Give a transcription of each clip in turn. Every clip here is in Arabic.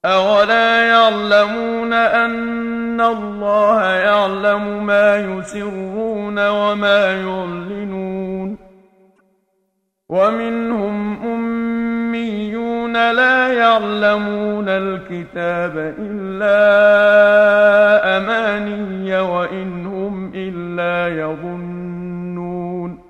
أولا يعلمون أن الله يعلم ما يسرون وما يعلنون ومنهم أميون لا يعلمون الكتاب إلا أماني وإن هم إلا يظنون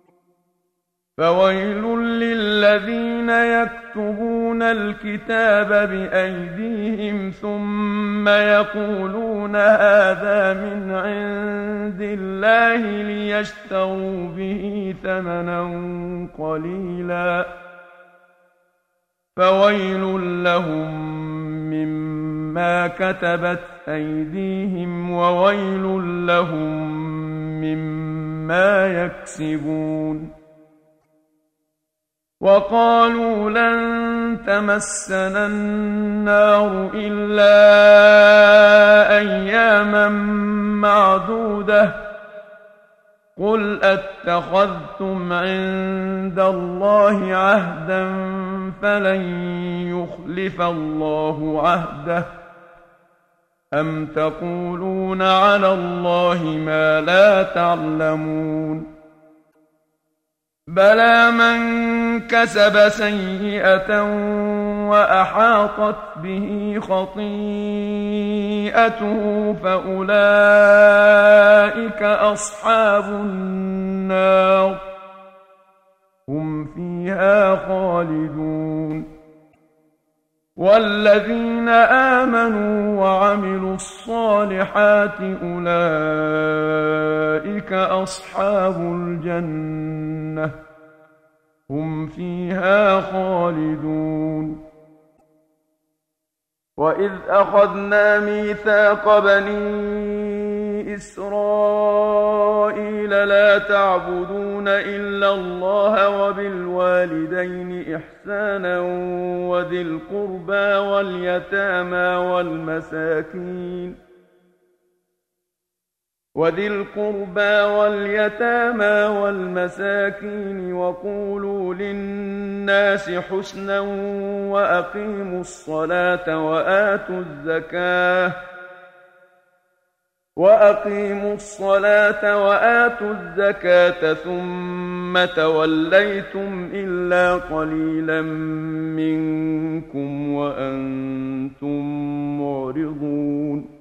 فويل للذين يكتبون الكتاب بأيديهم ثم يقولون هذا من عند الله ليشتروا به ثمنا قليلا فويل لهم مما كتبت أيديهم وويل لهم مما يكسبون وقالوا لن تمسنا النار إلا أياما معدودة قل أتخذتم عند الله عهدا فلن يخلف الله عهده أم تقولون على الله ما لا تعلمون بلى من كسب سيئة وأحاطت به خطيئته فأولئك أصحاب النار هم فيها خالدون والذين آمنوا وعملوا الصالحات أولئك أصحاب الجنة هم فيها خالدون وإذ أخذنا ميثاق بني إسرائيل لا تعبدون إلا الله وبالوالدين إحسانا وذي القربى واليتامى والمساكين وقولوا للناس حسنا وأقيموا الصلاة وآتوا الزكاة ثم توليتم إلا قليلا منكم وأنتم معرضون